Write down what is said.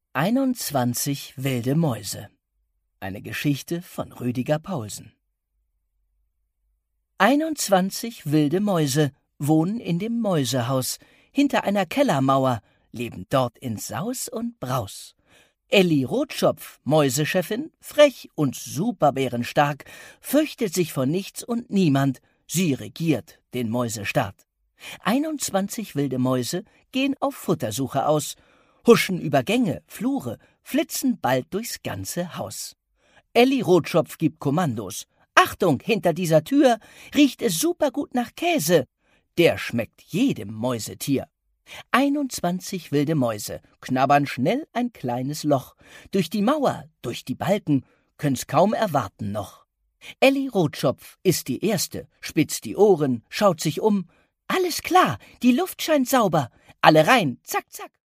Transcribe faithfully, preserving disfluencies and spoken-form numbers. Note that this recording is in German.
einundzwanzig wilde Mäuse. Eine Geschichte von Rüdiger Paulsen. einundzwanzig wilde Mäuse wohnen in dem Mäusehaus, hinter einer Kellermauer, leben dort in Saus und Braus. Elli Rotschopf, Mäusechefin, frech und superbärenstark, fürchtet sich vor nichts und niemand, sie regiert den Mäusestaat. einundzwanzig wilde Mäuse gehen auf Futtersuche aus, huschen über Gänge, Flure, flitzen bald durchs ganze Haus. Elli Rotschopf gibt Kommandos. Achtung, hinter dieser Tür riecht es supergut nach Käse. Der schmeckt jedem Mäusetier. einundzwanzig wilde Mäuse knabbern schnell ein kleines Loch. Durch die Mauer, durch die Balken, können's kaum erwarten noch. Elli Rotschopf ist die Erste, spitzt die Ohren, schaut sich um. Alles klar, die Luft scheint sauber. Alle rein, zack, zack.